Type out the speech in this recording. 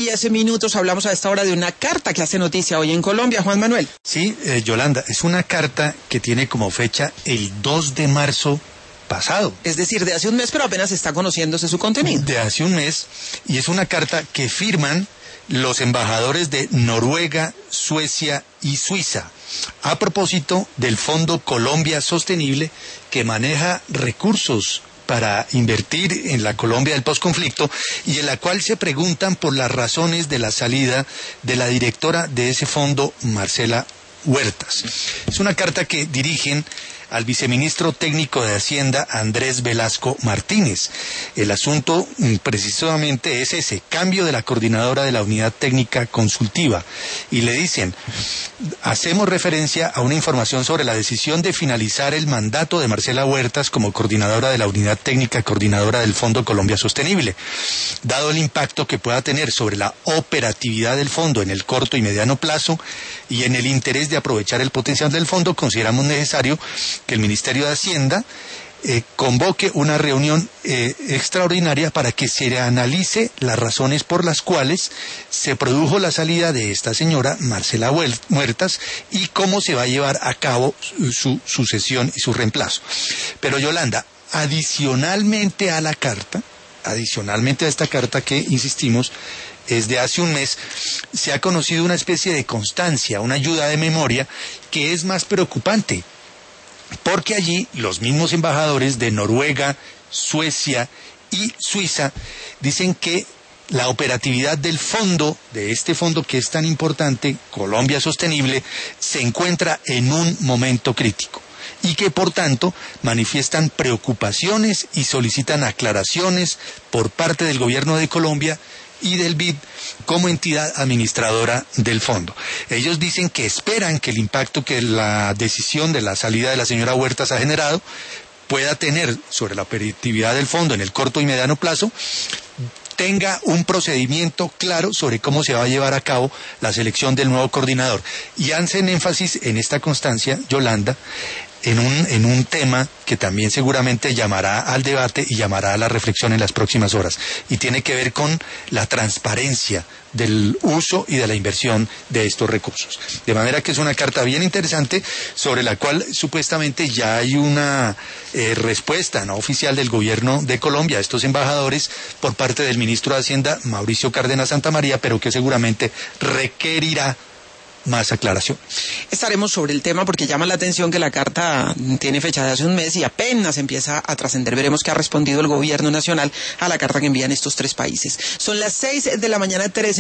Y hace minutos hablamos a esta hora de una carta que hace noticia hoy en Colombia, Juan Manuel. Sí, Yolanda, es una carta que tiene como fecha el 2 de marzo pasado. Es decir, de hace un mes, pero apenas está conociéndose su contenido. De hace un mes, y es una carta que firman los embajadores de Noruega, Suecia y Suiza, a propósito del Fondo Colombia Sostenible, que maneja recursos para invertir en la Colombia del posconflicto y en la cual se preguntan por las razones de la salida de la directora de ese fondo, Marcela Huertas. Es una carta que dirigen al viceministro técnico de Hacienda, Andrés Velasco Martínez. El asunto precisamente es ese, cambio de la coordinadora de la unidad técnica consultiva. Y le dicen, hacemos referencia a una información sobre la decisión de finalizar el mandato de Marcela Huertas como coordinadora de la unidad técnica coordinadora del Fondo Colombia Sostenible. Dado el impacto que pueda tener sobre la operatividad del fondo en el corto y mediano plazo y en el interés de aprovechar el potencial del fondo, consideramos necesario que el Ministerio de Hacienda convoque una reunión extraordinaria para que se analice las razones por las cuales se produjo la salida de esta señora Marcela Huertas y cómo se va a llevar a cabo su sucesión y su reemplazo. Pero Yolanda, adicionalmente a esta carta que, insistimos, es de hace un mes, se ha conocido una especie de constancia, una ayuda de memoria que es más preocupante, porque allí los mismos embajadores de Noruega, Suecia y Suiza dicen que la operatividad del fondo, de este fondo que es tan importante, Colombia Sostenible, se encuentra en un momento crítico y que por tanto manifiestan preocupaciones y solicitan aclaraciones por parte del gobierno de Colombia y del BID como entidad administradora del fondo. Ellos dicen que esperan que el impacto que la decisión de la salida de la señora Huertas ha generado pueda tener sobre la operatividad del fondo en el corto y mediano plazo, tenga un procedimiento claro sobre cómo se va a llevar a cabo la selección del nuevo coordinador. Y hacen énfasis en esta constancia, Yolanda, en un tema que también seguramente llamará al debate y llamará a la reflexión en las próximas horas, y tiene que ver con la transparencia del uso y de la inversión de estos recursos. De manera que es una carta bien interesante sobre la cual supuestamente ya hay una respuesta no oficial del gobierno de Colombia a estos embajadores por parte del ministro de Hacienda, Mauricio Cárdenas Santamaría, pero que seguramente requerirá más aclaración. Estaremos sobre el tema porque llama la atención que la carta tiene fecha de hace un mes y apenas empieza a trascender. Veremos qué ha respondido el gobierno nacional a la carta que envían estos tres países. Son las 6 de la mañana, 13